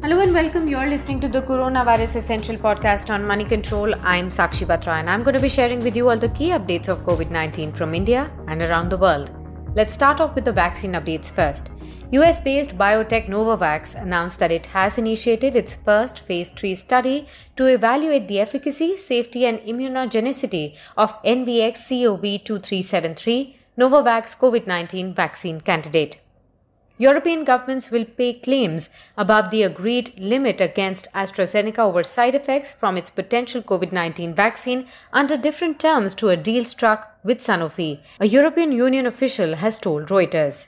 Hello and welcome. You're listening to the Coronavirus Essential Podcast on Money Control. I'm Sakshi Batra and I'm going to be sharing with you all the key updates of COVID-19 from India and around the world. Let's start off with the vaccine updates first. US-based biotech Novavax announced that it has initiated its first phase 3 study to evaluate the efficacy, safety and immunogenicity of NVX-CoV2373, Novavax COVID-19 vaccine candidate. European governments will pay claims above the agreed limit against AstraZeneca over side effects from its potential COVID-19 vaccine under different terms to a deal struck with Sanofi, a European Union official has told Reuters.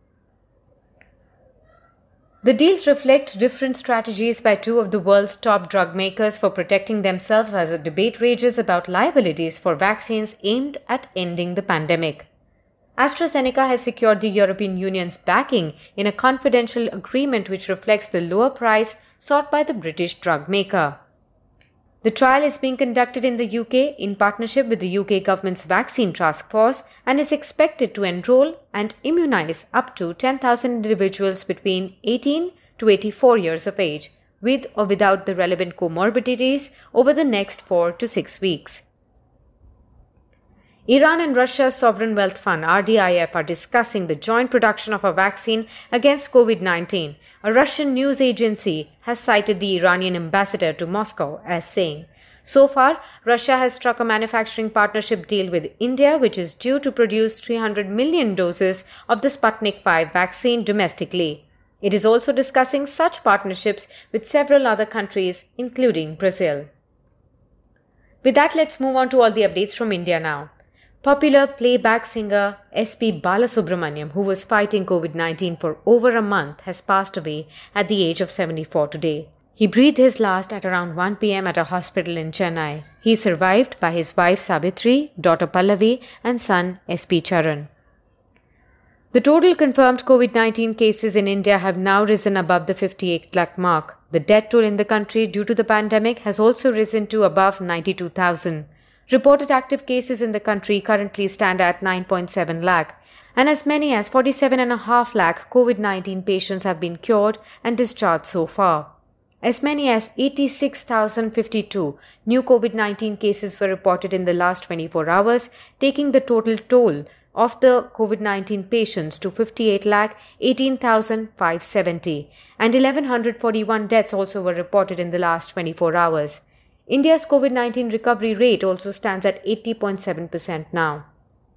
The deals reflect different strategies by two of the world's top drug makers for protecting themselves as a debate rages about liabilities for vaccines aimed at ending the pandemic. AstraZeneca has secured the European Union's backing in a confidential agreement which reflects the lower price sought by the British drug maker. The trial is being conducted in the UK in partnership with the UK government's vaccine task force and is expected to enroll and immunize up to 10,000 individuals between 18 to 84 years of age, with or without the relevant comorbidities, over the next 4 to 6 weeks. Iran and Russia's Sovereign Wealth Fund (RDIF) are discussing the joint production of a vaccine against COVID-19. A Russian news agency has cited the Iranian ambassador to Moscow as saying, "So far, Russia has struck a manufacturing partnership deal with India, which is due to produce 300 million doses of the Sputnik V vaccine domestically. It is also discussing such partnerships with several other countries, including Brazil." With that, let's move on to all the updates from India now. Popular playback singer S.P. Balasubramaniam, who was fighting COVID-19 for over a month, has passed away at the age of 74 today. He breathed his last at around 1 p.m. at a hospital in Chennai. He is survived by his wife Savitri, daughter Pallavi and son S.P. Charan. The total confirmed COVID-19 cases in India have now risen above the 58 lakh mark. The death toll in the country due to the pandemic has also risen to above 92,000. Reported active cases in the country currently stand at 9.7 lakh, and as many as 47.5 lakh COVID-19 patients have been cured and discharged so far. As many as 86,052 new COVID-19 cases were reported in the last 24 hours, taking the total toll of the COVID-19 patients to 58 lakh 18,570, and 1,141 deaths also were reported in the last 24 hours. India's COVID-19 recovery rate also stands at 80.7% now.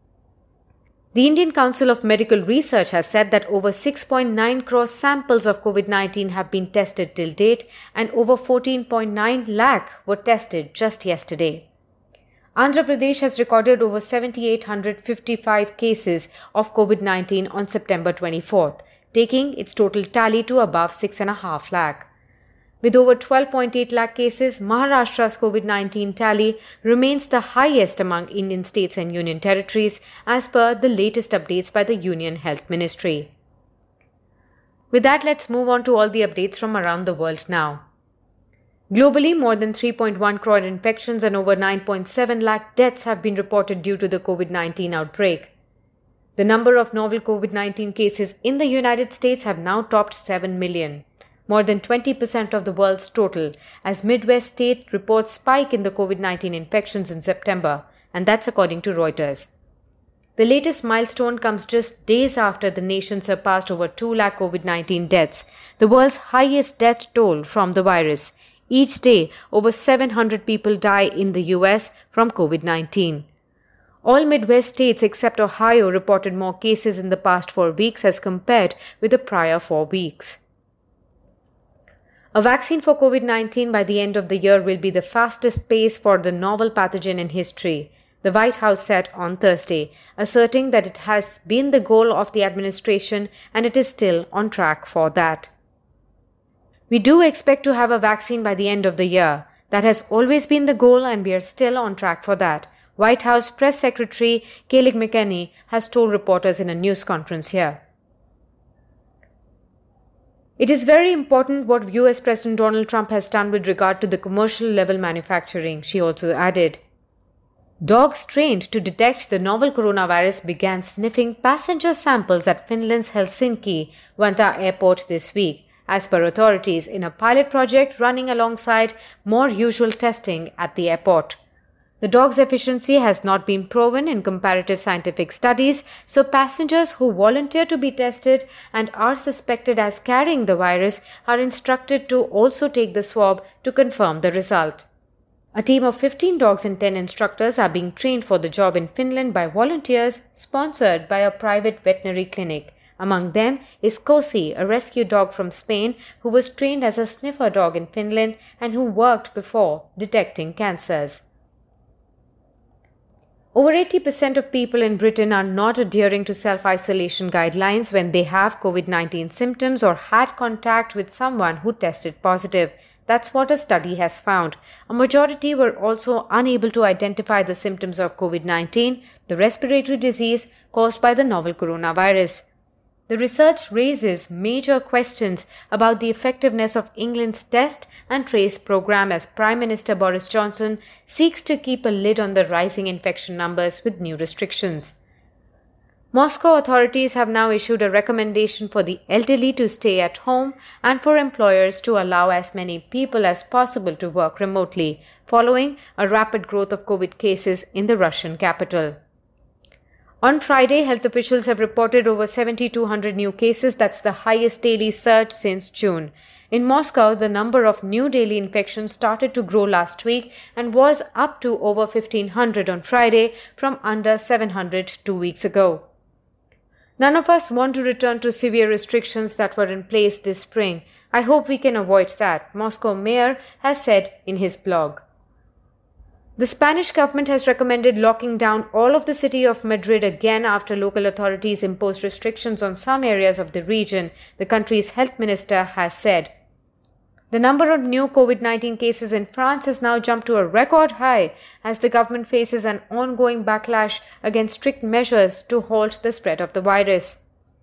The Indian Council of Medical Research has said that over 6.9 crore samples of COVID-19 have been tested till date and over 14.9 lakh were tested just yesterday. Andhra Pradesh has recorded over 7,855 cases of COVID-19 on September 24th, taking its total tally to above 6.5 lakh. With over 12.8 lakh cases, Maharashtra's COVID-19 tally remains the highest among Indian states and union territories as per the latest updates by the Union Health Ministry. With that, let's move on to all the updates from around the world now. Globally, more than 3.1 crore infections and over 9.7 lakh deaths have been reported due to the COVID-19 outbreak. The number of novel COVID-19 cases in the United States have now topped 7 million. More than 20% of the world's total, as Midwest state reports spike in the COVID-19 infections in September, and that's according to Reuters. The latest milestone comes just days after the nation surpassed over 2 lakh COVID-19 deaths, the world's highest death toll from the virus. Each day, over 700 people die in the US from COVID-19. All Midwest states except Ohio reported more cases in the past 4 weeks as compared with the prior 4 weeks. A vaccine for COVID-19 by the end of the year will be the fastest pace for the novel pathogen in history, the White House said on Thursday, asserting that it has been the goal of the administration and it is still on track for that. "We do expect to have a vaccine by the end of the year. That has always been the goal and we are still on track for that," White House Press Secretary Kayleigh McEnany has told reporters in a news conference here. It is very important what US President Donald Trump has done with regard to the commercial level manufacturing, she also added. Dogs trained to detect the novel coronavirus began sniffing passenger samples at Finland's Helsinki-Vantaa airport this week, as per authorities, in a pilot project running alongside more usual testing at the airport. The dog's efficiency has not been proven in comparative scientific studies, so passengers who volunteer to be tested and are suspected as carrying the virus are instructed to also take the swab to confirm the result. A team of 15 dogs and 10 instructors are being trained for the job in Finland by volunteers sponsored by a private veterinary clinic. Among them is Cosi, a rescue dog from Spain who was trained as a sniffer dog in Finland and who worked before detecting cancers. Over 80% of people in Britain are not adhering to self-isolation guidelines when they have COVID-19 symptoms or had contact with someone who tested positive. That's what a study has found. A majority were also unable to identify the symptoms of COVID-19, the respiratory disease caused by the novel coronavirus. The research raises major questions about the effectiveness of England's test and trace program as Prime Minister Boris Johnson seeks to keep a lid on the rising infection numbers with new restrictions. Moscow authorities have now issued a recommendation for the elderly to stay at home and for employers to allow as many people as possible to work remotely, following a rapid growth of COVID cases in the Russian capital. On Friday, health officials have reported over 7,200 new cases. That's the highest daily surge since June. In Moscow, the number of new daily infections started to grow last week and was up to over 1,500 on Friday from under 700 2 weeks ago. None of us want to return to severe restrictions that were in place this spring. I hope we can avoid that, Moscow mayor has said in his blog. The Spanish government has recommended locking down all of the city of Madrid again after local authorities imposed restrictions on some areas of the region, the country's health minister has said. The number of new COVID-19 cases in France has now jumped to a record high as the government faces an ongoing backlash against strict measures to halt the spread of the virus.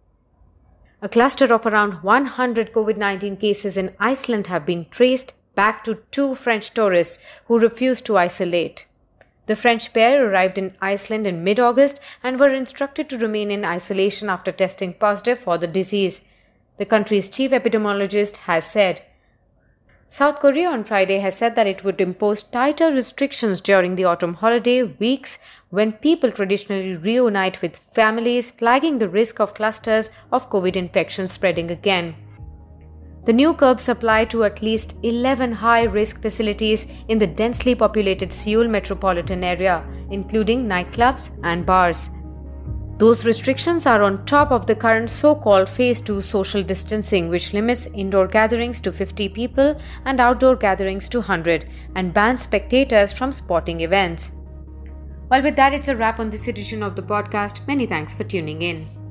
A cluster of around 100 COVID-19 cases in Iceland have been traced back to 2 French tourists who refused to isolate. The French pair arrived in Iceland in mid-August and were instructed to remain in isolation after testing positive for the disease, the country's chief epidemiologist has said. South Korea on Friday has said that it would impose tighter restrictions during the autumn holiday weeks when people traditionally reunite with families, flagging the risk of clusters of COVID infections spreading again. The new curbs apply to at least 11 high-risk facilities in the densely populated Seoul metropolitan area, including nightclubs and bars. Those restrictions are on top of the current so-called Phase 2 social distancing, which limits indoor gatherings to 50 people and outdoor gatherings to 100 and bans spectators from sporting events. Well, with that, it's a wrap on this edition of the podcast. Many thanks for tuning in.